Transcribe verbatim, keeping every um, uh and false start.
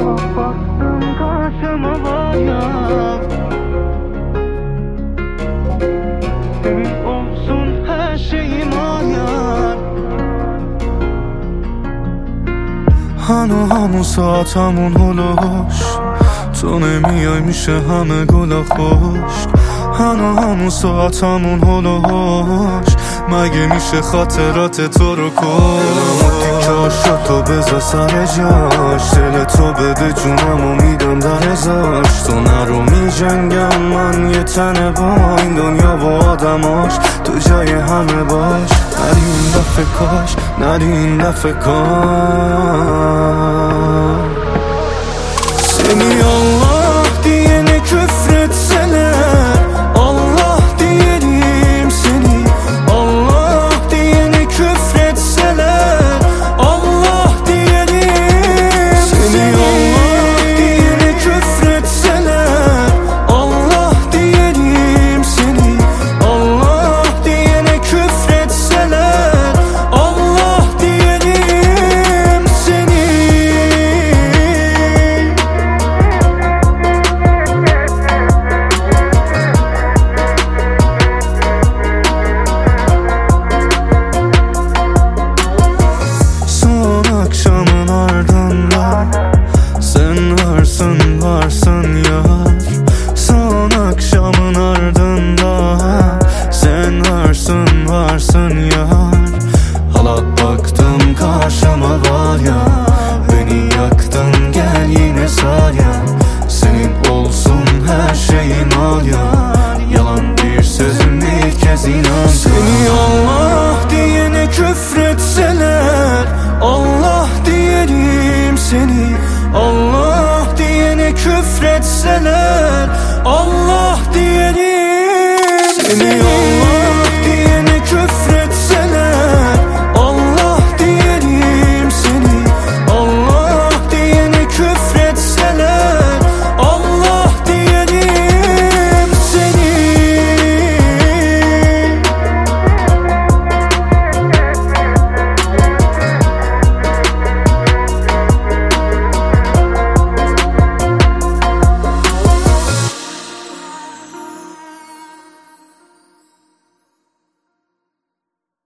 Baktım karşıma var ya, senin olsun her şeyim ayar. هنو همون ساعت همون هلوش تو نمیای میشه همه گلا خشک. هنو همون ساعت همون هلوش مگه میشه خاطرات تو رو کش. تیکاشو تو بذار سر جاش، دل تو بده جونمو میدم در ازاش. تو نرو میجنگم من یه تنه با این دنیا و آدماش، تو جای همه باش. نری این دفعه کاش، نری این دفعه کاش. Seni Allah diyene küfretseler, Allah diyelim seni. Allah diyene küfretseler, Allah diyelim seni. Allah diyene küfretseler, Allah diyelim seni. Allah diyene küfretseler, Allah diyelim seni. Akşamın ardından sen varsın varsın yar. Son akşamın ardından sen varsın varsın yar. Hala baktım karşıma var ya, beni yaktın gel yine sar ya. Senin olsun her şeyin al ya, yalan bir sözüm ilk kez inan. Seni Allah diyene küfretseler, Allah diyelim seni. Allah diyene küfretseler, Allah diyelim seni.